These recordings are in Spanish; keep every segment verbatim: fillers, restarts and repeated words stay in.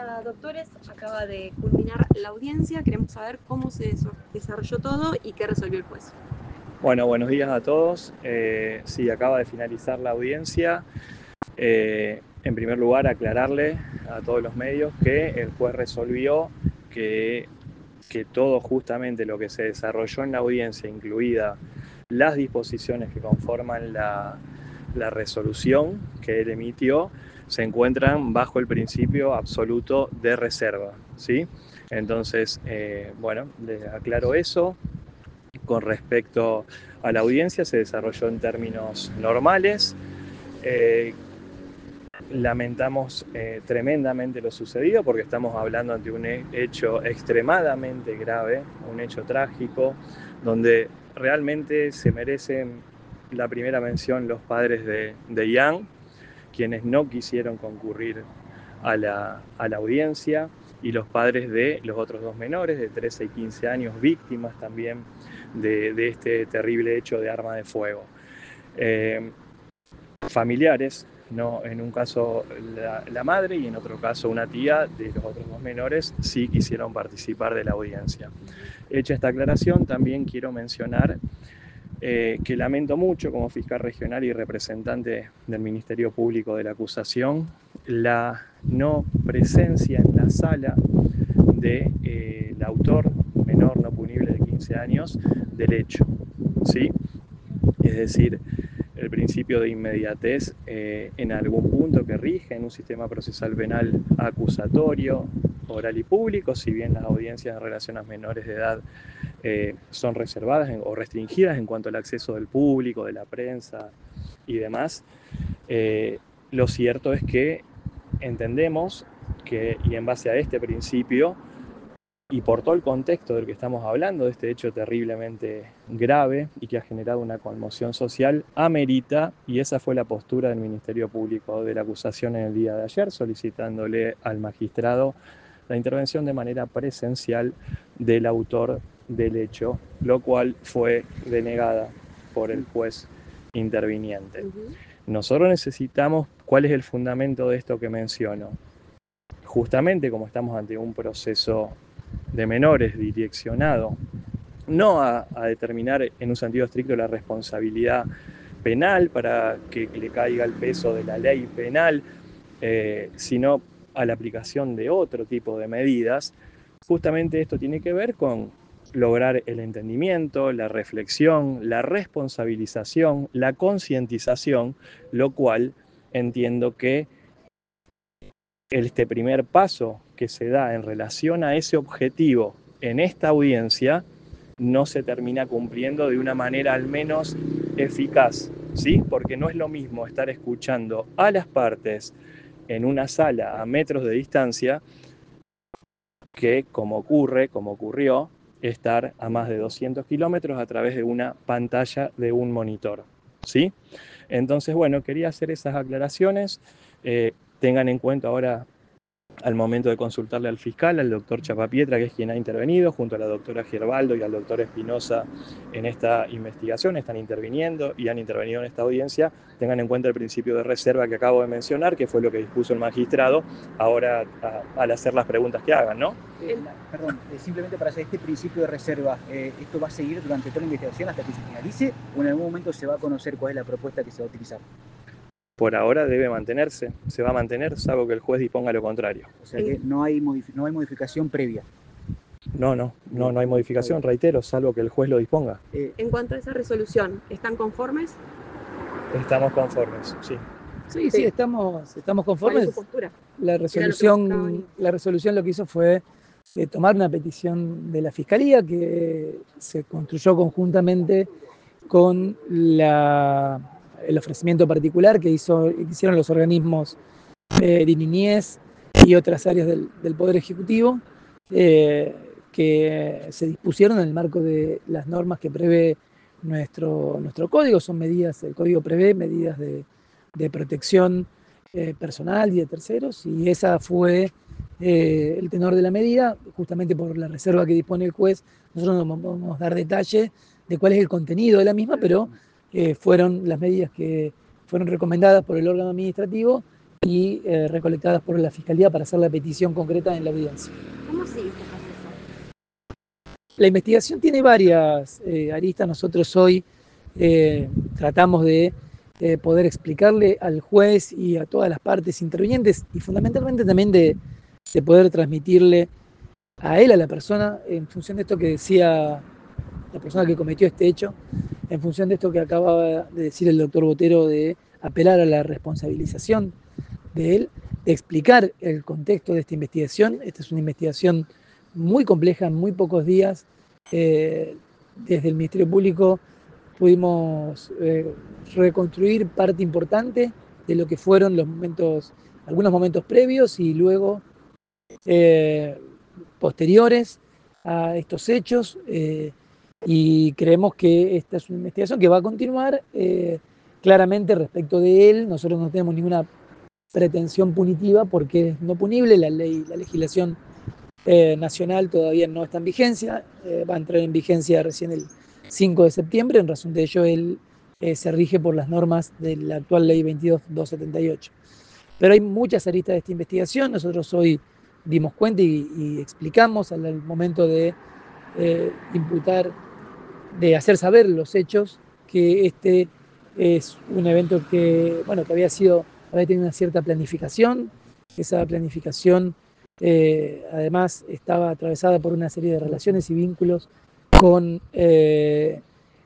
día, doctores. Acaba de culminar la audiencia. Queremos saber cómo se desarrolló todo y qué resolvió el juez. Bueno, buenos días a todos. Eh, sí, acaba de finalizar la audiencia. Eh, en primer lugar, aclararle a todos los medios que el juez resolvió que, que todo justamente lo que se desarrolló en la audiencia, incluida las disposiciones que conforman la, la resolución que él emitió, se encuentran bajo el principio absoluto de reserva, ¿sí? Entonces, eh, bueno, les aclaro eso. Con respecto a la audiencia, se desarrolló en términos normales. Eh, lamentamos eh, tremendamente lo sucedido porque estamos hablando ante un hecho extremadamente grave, un hecho trágico, donde realmente se merecen la primera mención los padres de, de Ian, quienes no quisieron concurrir a la, a la audiencia, y los padres de los otros dos menores de trece y quince años, víctimas también de, de este terrible hecho de arma de fuego. Eh, familiares, ¿no? En un caso la, la madre y en otro caso una tía de los otros dos menores sí quisieron participar de la audiencia. Hecha esta aclaración, también quiero mencionar Eh, que lamento mucho como fiscal regional y representante del Ministerio Público de la acusación la no presencia en la sala del de, eh, autor menor no punible de quince años del hecho, ¿sí? Es decir, el principio de inmediatez eh, en algún punto que rige en un sistema procesal penal acusatorio, oral y público, si bien las audiencias en relación a menores de edad Eh, son reservadas en, o restringidas en cuanto al acceso del público, de la prensa y demás. Eh, lo cierto es que entendemos que, y en base a este principio, y por todo el contexto del que estamos hablando, de este hecho terriblemente grave y que ha generado una conmoción social, amerita, y esa fue la postura del Ministerio Público de la acusación en el día de ayer, solicitándole al magistrado la intervención de manera presencial del autor del hecho, lo cual fue denegada por el juez interviniente. Nosotros necesitamos, ¿cuál es el fundamento de esto que menciono? Justamente como estamos ante un proceso de menores direccionado no a, a determinar en un sentido estricto la responsabilidad penal para que le caiga el peso de la ley penal, eh, sino a la aplicación de otro tipo de medidas. Justamente esto tiene que ver con lograr el entendimiento, la reflexión, la responsabilización, la concientización, lo cual entiendo que este primer paso que se da en relación a ese objetivo en esta audiencia no se termina cumpliendo de una manera al menos eficaz, ¿sí? Porque no es lo mismo estar escuchando a las partes en una sala a metros de distancia que, como ocurre, como ocurrió, estar a más de doscientos kilómetros a través de una pantalla de un monitor, ¿sí? Entonces, bueno, quería hacer esas aclaraciones. Eh, tengan en cuenta ahora, al momento de consultarle al fiscal, al doctor Chapapietra, que es quien ha intervenido, junto a la doctora Gerbaldo y al doctor Espinosa en esta investigación, están interviniendo y han intervenido en esta audiencia. Tengan en cuenta el principio de reserva que acabo de mencionar, que fue lo que dispuso el magistrado, ahora a, al hacer las preguntas que hagan, ¿no? Eh, la, perdón, eh, simplemente para hacer este principio de reserva, eh, ¿esto va a seguir durante toda la investigación hasta que se finalice o en algún momento se va a conocer cuál es la propuesta que se va a utilizar? Por ahora debe mantenerse, se va a mantener, salvo que el juez disponga lo contrario. O sea que no hay, no hay modificación previa. No, no, no, no hay modificación, reitero, salvo que el juez lo disponga. Eh, en cuanto a esa resolución, ¿están conformes? Estamos conformes, sí. Sí, sí, estamos, estamos conformes. ¿Cuál es su postura? La resolución, la resolución lo que hizo fue eh, tomar una petición de la Fiscalía que se construyó conjuntamente con la, el ofrecimiento particular que, hizo, que hicieron los organismos eh, de niñez y otras áreas del, del Poder Ejecutivo, eh, que se dispusieron en el marco de las normas que prevé nuestro, nuestro código. Son medidas, el código prevé medidas de, de protección eh, personal y de terceros, y esa fue eh, el tenor de la medida. Justamente por la reserva que dispone el juez, nosotros no podemos dar detalle de cuál es el contenido de la misma, pero eh, fueron las medidas que fueron recomendadas por el órgano administrativo y eh, recolectadas por la Fiscalía para hacer la petición concreta en la audiencia. ¿Cómo sigue este proceso? La investigación tiene varias eh, aristas. Nosotros hoy eh, tratamos de eh, poder explicarle al juez y a todas las partes intervinientes y fundamentalmente también de, de poder transmitirle a él, a la persona, en función de esto que decía la persona que cometió este hecho, en función de esto que acababa de decir el doctor Botero, de apelar a la responsabilización de él, de explicar el contexto de esta investigación. Esta es una investigación muy compleja, en muy pocos días. Eh, desde el Ministerio Público pudimos eh, reconstruir parte importante de lo que fueron los momentos, algunos momentos previos y luego eh, posteriores a estos hechos, eh, y creemos que esta es una investigación que va a continuar. Eh, claramente respecto de él, nosotros no tenemos ninguna pretensión punitiva porque es no punible, la ley, la legislación eh, nacional todavía no está en vigencia, eh, va a entrar en vigencia recién el cinco de septiembre, en razón de ello él eh, se rige por las normas de la actual ley veintidós mil doscientos setenta y ocho. Pero hay muchas aristas de esta investigación. Nosotros hoy dimos cuenta y, y explicamos al, al momento de eh, imputar, de hacer saber los hechos, que este es un evento que, bueno, que había sido, había tenido una cierta planificación. Esa planificación eh, además estaba atravesada por una serie de relaciones y vínculos con, eh,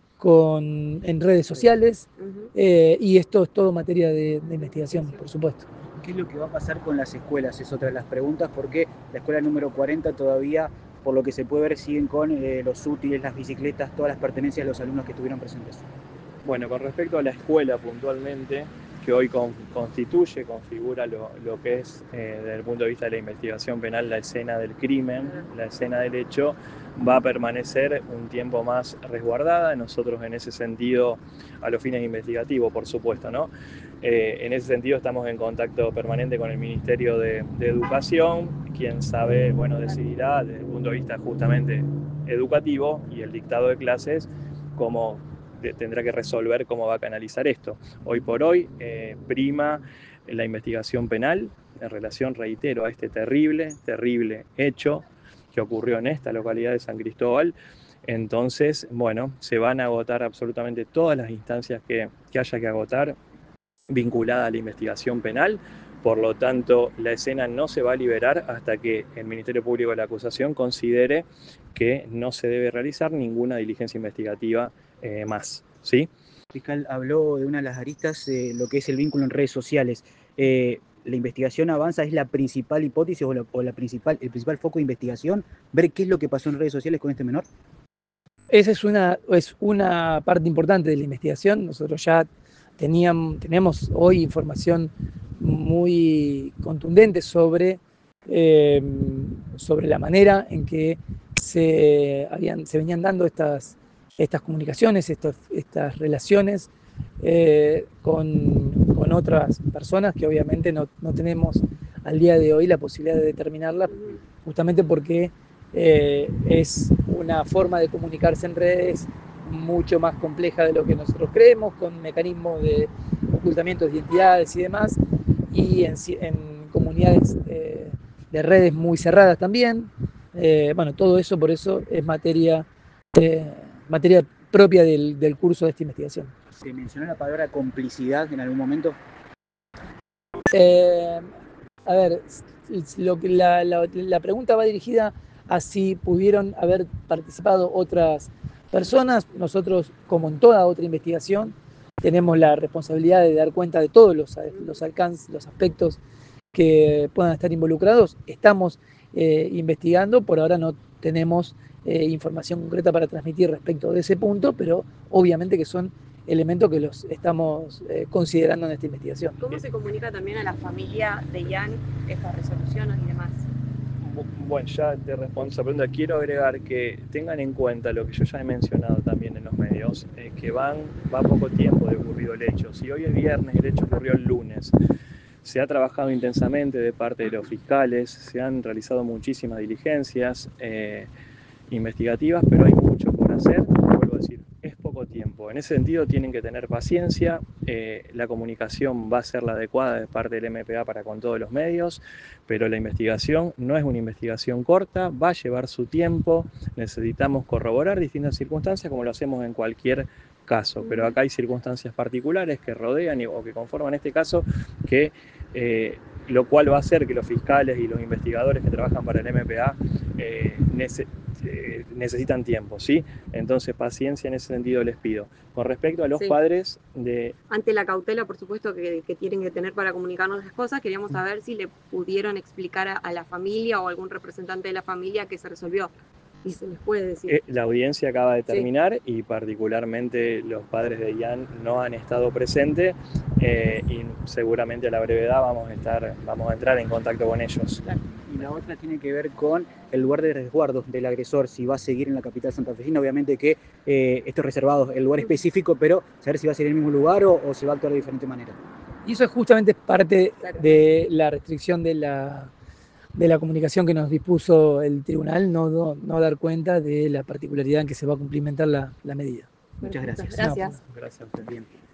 con, en redes sociales, uh-huh. eh, y esto es todo materia de, de investigación, por supuesto. ¿Qué es lo que va a pasar con las escuelas? Es otra de las preguntas, porque la escuela número cuarenta todavía, por lo que se puede ver, siguen con eh, los útiles, las bicicletas, todas las pertenencias de los alumnos que estuvieron presentes. Bueno, con respecto a la escuela puntualmente, que hoy con, constituye, configura lo, lo que es, eh, desde el punto de vista de la investigación penal, la escena del crimen, la escena del hecho, va a permanecer un tiempo más resguardada. Nosotros en ese sentido, a los fines investigativos, por supuesto, ¿no? Eh, en ese sentido estamos en contacto permanente con el Ministerio de, de Educación, quien sabe, bueno, decidirá desde el punto de vista justamente educativo y el dictado de clases cómo tendrá que resolver cómo va a canalizar esto. Hoy por hoy eh, prima la investigación penal en relación, reitero, a este terrible, terrible hecho que ocurrió en esta localidad de San Cristóbal. Entonces, bueno, se van a agotar absolutamente todas las instancias que, que haya que agotar vinculada a la investigación penal. Por lo tanto, la escena no se va a liberar hasta que el Ministerio Público de la Acusación considere que no se debe realizar ninguna diligencia investigativa eh, más, ¿sí? El fiscal habló de una de las aristas, eh, lo que es el vínculo en redes sociales. Eh, ¿La investigación avanza? ¿Es la principal hipótesis o, la, o la principal, el principal foco de investigación? ¿Ver qué es lo que pasó en redes sociales con este menor? Esa es una, es una parte importante de la investigación. Nosotros ya teníamos, tenemos hoy información muy contundente sobre, eh, sobre la manera en que se, habían, se venían dando estas, estas comunicaciones, estos, estas relaciones eh, con, con otras personas que obviamente no, no tenemos al día de hoy la posibilidad de determinarlas, justamente porque eh, es una forma de comunicarse en redes mucho más compleja de lo que nosotros creemos, con mecanismos de ocultamiento de identidades y demás, y en, en comunidades eh, de redes muy cerradas también. Eh, bueno, todo eso, por eso, es materia, eh, materia propia del, del curso de esta investigación. ¿Se mencionó la palabra complicidad en algún momento? Eh, a ver, lo que la, la, la pregunta va dirigida a si pudieron haber participado otras personas. Nosotros, como en toda otra investigación, tenemos la responsabilidad de dar cuenta de todos los, los alcances, los aspectos que puedan estar involucrados. Estamos eh, investigando, por ahora no tenemos eh, información concreta para transmitir respecto de ese punto, pero obviamente que son elementos que los estamos eh, considerando en esta investigación. ¿Cómo se comunica también a la familia de Ian estas resoluciones y demás? Bueno, ya te respondo esa pregunta. Quiero agregar que tengan en cuenta lo que yo ya he mencionado también en los medios, eh, que van, va poco tiempo de ocurrido el hecho. Si hoy es viernes, el hecho ocurrió el lunes. Se ha trabajado intensamente de parte de los fiscales, se han realizado muchísimas diligencias eh, investigativas, pero hay mucho por hacer. Vuelvo a decir, es poco tiempo. tiempo. En ese sentido tienen que tener paciencia, eh, la comunicación va a ser la adecuada de parte del M P A para con todos los medios, pero la investigación no es una investigación corta, va a llevar su tiempo, necesitamos corroborar distintas circunstancias como lo hacemos en cualquier caso, pero acá hay circunstancias particulares que rodean y, o que conforman este caso, que eh, lo cual va a hacer que los fiscales y los investigadores que trabajan para el M P A eh, nece eh, necesitan tiempo, ¿sí? Entonces paciencia en ese sentido les pido. Con respecto a los Sí. padres de... Ante la cautela, por supuesto, que, que tienen que tener para comunicarnos las cosas, queríamos saber si le pudieron explicar a, a la familia o a algún representante de la familia que se resolvió. Y se les puede decir. Eh, la audiencia acaba de terminar, sí. y particularmente los padres de Ian no han estado presentes, eh, y seguramente a la brevedad vamos a, estar, vamos a entrar en contacto con ellos. Y la otra tiene que ver con el lugar de resguardo del agresor, si va a seguir en la capital santafesina. Obviamente que eh, esto es reservado, el lugar específico, pero saber si va a seguir en el mismo lugar o, o se va a actuar de diferente manera. Y eso es justamente parte de la restricción de la, de la comunicación que nos dispuso el tribunal, no, no, no dar cuenta de la particularidad en que se va a cumplimentar la, la medida. Muchas gracias. Gracias. Gracias. Bien.